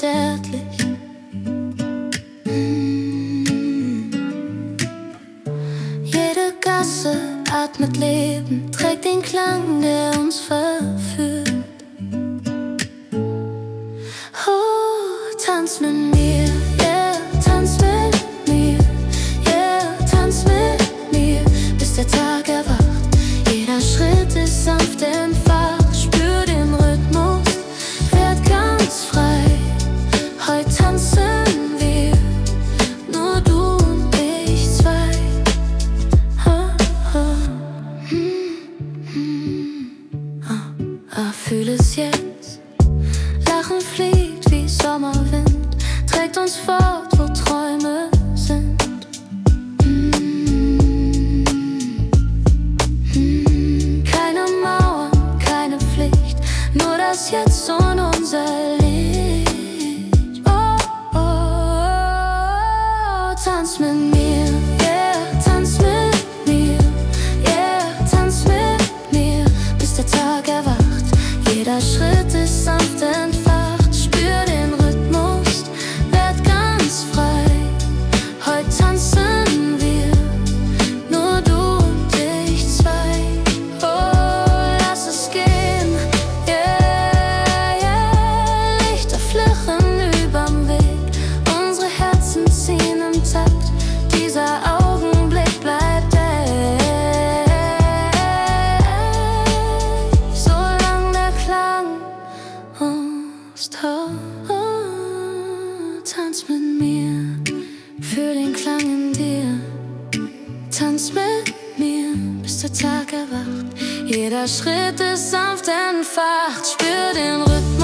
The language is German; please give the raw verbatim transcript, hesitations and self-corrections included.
zärtlich. Mm. Jede Gasse atmet Leben, trägt den Klang, der uns verführt. Oh, tanz mit mir, yeah, tanz mit mir, yeah, tanz mit mir, bis der Tag erwacht. Jeder Schritt ist sanft entfacht, spür den Rhythmus, werd ganz frei. Heute tanzen wir, nur du und ich zwei. Ah, ah, hm, hm, ah, ah, fühl es jetzt, Lachen fliegt wie Sommerwind, trägt uns fort, wo Träume sind. Das Jetzt und unser Licht. Oh, oh, oh, tanz mit mir, yeah, tanz mit mir, yeah, tanz mit mir, bis der Tag erwacht. Jeder Schritt ist sanft entfacht, spür den Rhythmus, werd ganz frei. Heute tanzen wir, nur du und ich zwei. Oh, lass es gehen. Dieser Augenblick bleibt echt, solange der Klang uns taucht. Oh, tanz mit mir, fühl den Klang in dir. Tanz mit mir, bis der Tag erwacht. Jeder Schritt ist sanft entfacht, spür den Rhythmus.